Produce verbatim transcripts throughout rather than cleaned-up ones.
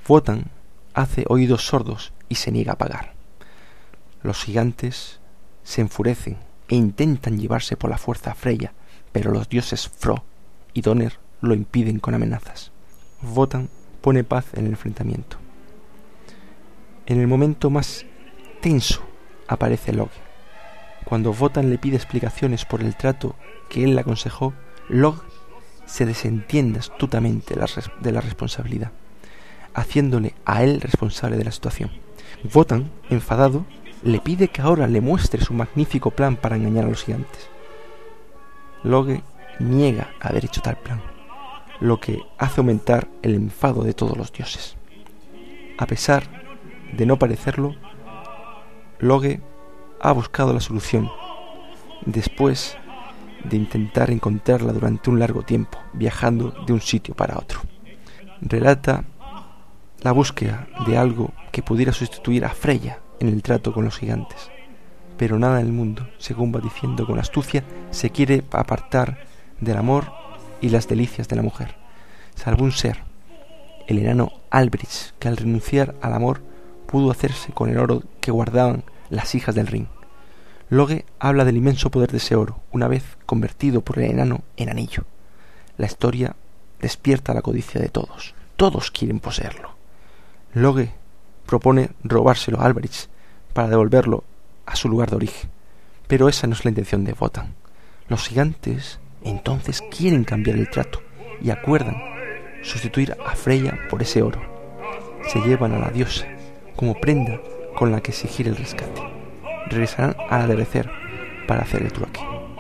Wotan hace oídos sordos y se niega a pagar. Los gigantes se enfurecen e intentan llevarse por la fuerza a Freya, pero los dioses Fro y Donner lo impiden con amenazas. Wotan pone paz en el enfrentamiento. En el momento más tenso aparece Loge. Cuando Wotan le pide explicaciones por el trato que él le aconsejó, Loge se desentiende astutamente de la responsabilidad, haciéndole a él responsable de la situación. Wotan, enfadado, le pide que ahora le muestre su magnífico plan para engañar a los gigantes. Loge niega haber hecho tal plan, lo que hace aumentar el enfado de todos los dioses. A pesar de no parecerlo, Loge ha buscado la solución después de intentar encontrarla durante un largo tiempo, viajando de un sitio para otro. Relata la búsqueda de algo que pudiera sustituir a Freya en el trato con los gigantes, pero nada en el mundo, según va diciendo con astucia, se quiere apartar del amor y las delicias de la mujer, salvo un ser, el enano Alberich, que al renunciar al amor pudo hacerse con el oro que guardaban las hijas del Rin. Loge habla del inmenso poder de ese oro, una vez convertido por el enano en anillo. La historia despierta la codicia de todos. Todos quieren poseerlo. Loge propone robárselo a Alberich para devolverlo a su lugar de origen, pero esa no es la intención de Wotan. Los gigantes entonces quieren cambiar el trato y acuerdan sustituir a Freya por ese oro. Se llevan a la diosa como prenda con la que exigir el rescate. Regresarán al atardecer para hacer el trueque.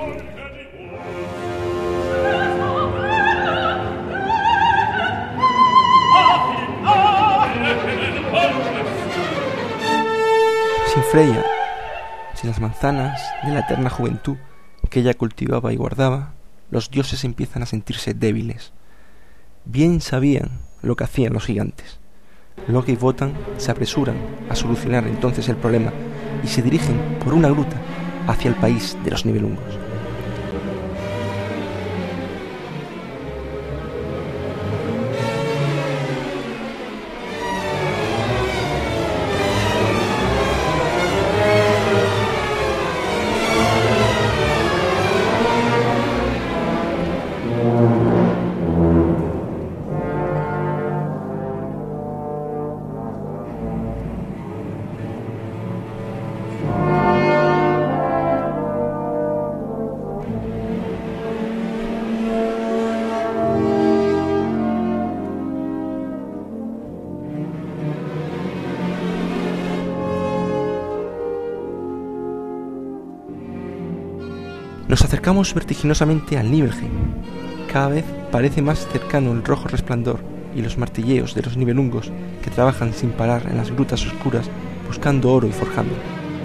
Sin Freya, sin las manzanas de la eterna juventud que ella cultivaba y guardaba, los dioses empiezan a sentirse débiles. Bien sabían lo que hacían los gigantes. Loge y Wotan se apresuran a solucionar entonces el problema y se dirigen por una gruta hacia el país de los Nibelungos. Nos acercamos vertiginosamente al Nibelheim. Cada vez parece más cercano el rojo resplandor y los martilleos de los Nibelungos que trabajan sin parar en las grutas oscuras buscando oro y forjándolo.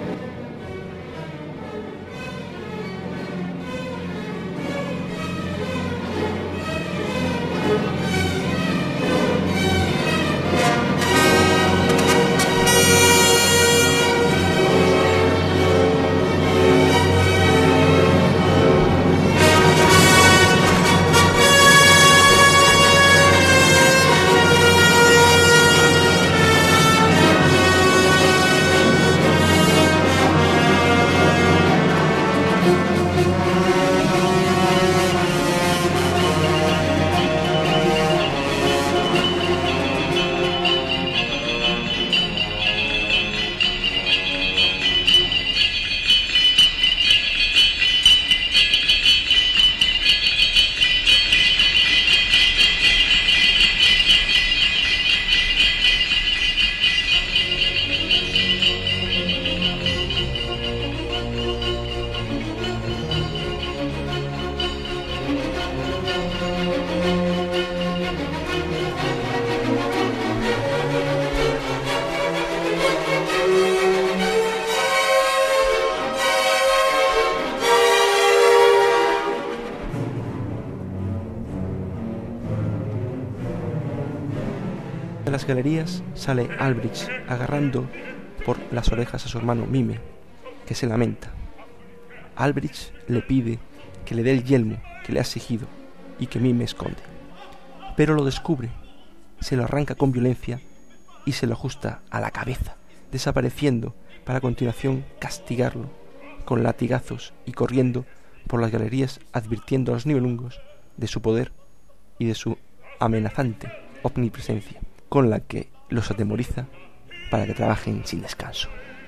De las galerías sale Alberich agarrando por las orejas a su hermano Mime, que se lamenta. Alberich le pide que le dé el yelmo que le ha exigido y que Mime esconde, pero lo descubre, se lo arranca con violencia y se lo ajusta a la cabeza, desapareciendo para a continuación castigarlo con latigazos y corriendo por las galerías advirtiendo a los nivelungos de su poder y de su amenazante omnipresencia, con la que los atemoriza para que trabajen sin descanso.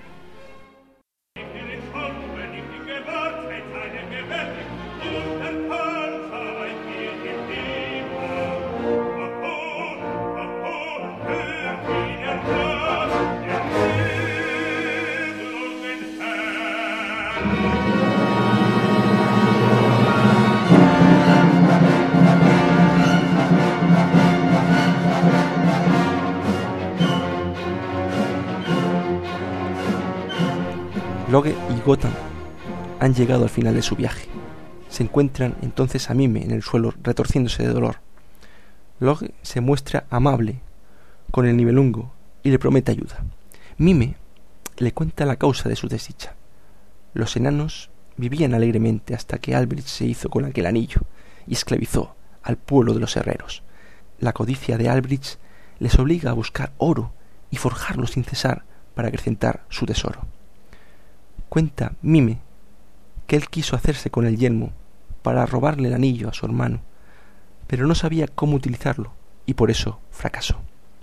Logge y Wotan han llegado al final de su viaje. Se encuentran entonces a Mime en el suelo retorciéndose de dolor. Logge se muestra amable con el nivelungo y le promete ayuda. Mime le cuenta la causa de su desdicha. Los enanos vivían alegremente hasta que Alberich se hizo con aquel anillo y esclavizó al pueblo de los herreros. La codicia de Alberich les obliga a buscar oro y forjarlo sin cesar para acrecentar su tesoro. Cuenta Mime que él quiso hacerse con el yelmo para robarle el anillo a su hermano, pero no sabía cómo utilizarlo y por eso fracasó.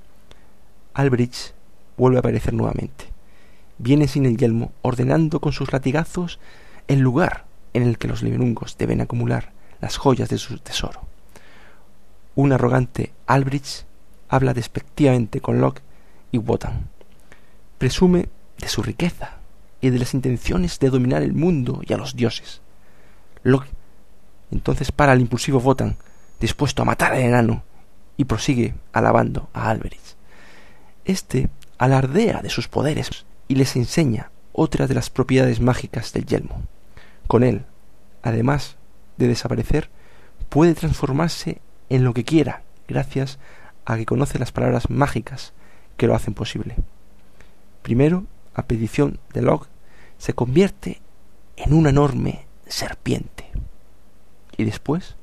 Alberich vuelve a aparecer nuevamente. Viene sin el yelmo, ordenando con sus latigazos el lugar en el que los nivelungos deben acumular las joyas de su tesoro. Un arrogante Alberich habla despectivamente con Logge y Wotan. Presume de su riqueza y de las intenciones de dominar el mundo y a los dioses. Logge entonces para al impulsivo Wotan, dispuesto a matar al enano, y prosigue alabando a Alberich. Este alardea de sus poderes y les enseña otra de las propiedades mágicas del yelmo. Con él, además de desaparecer, puede transformarse en lo que quiera, gracias a que conoce las palabras mágicas que lo hacen posible. Primero, a petición de Logge, se convierte en una enorme serpiente y después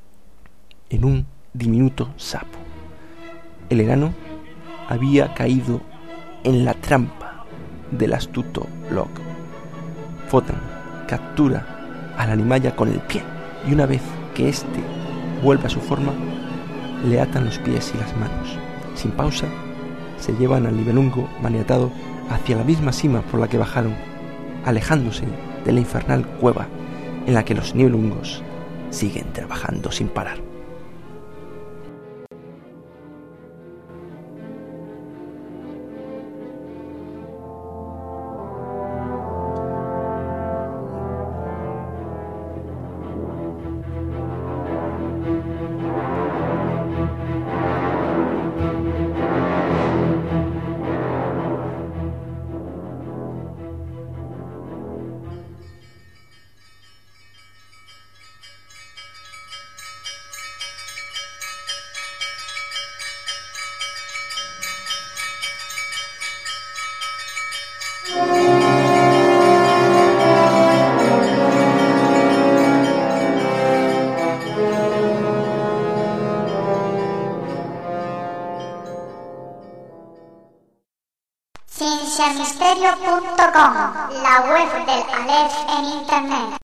en un diminuto sapo. El enano había caído en la trampa del astuto Logge. Wotan captura al animalla con el pie y una vez que éste vuelve a su forma, le atan los pies y las manos. Sin pausa, se llevan al nivelungo maniatado hacia la misma cima por la que bajaron, alejándose de la infernal cueva en la que los nivelungos siguen trabajando sin parar. ciencia misterio punto com, la web del Aleph en internet.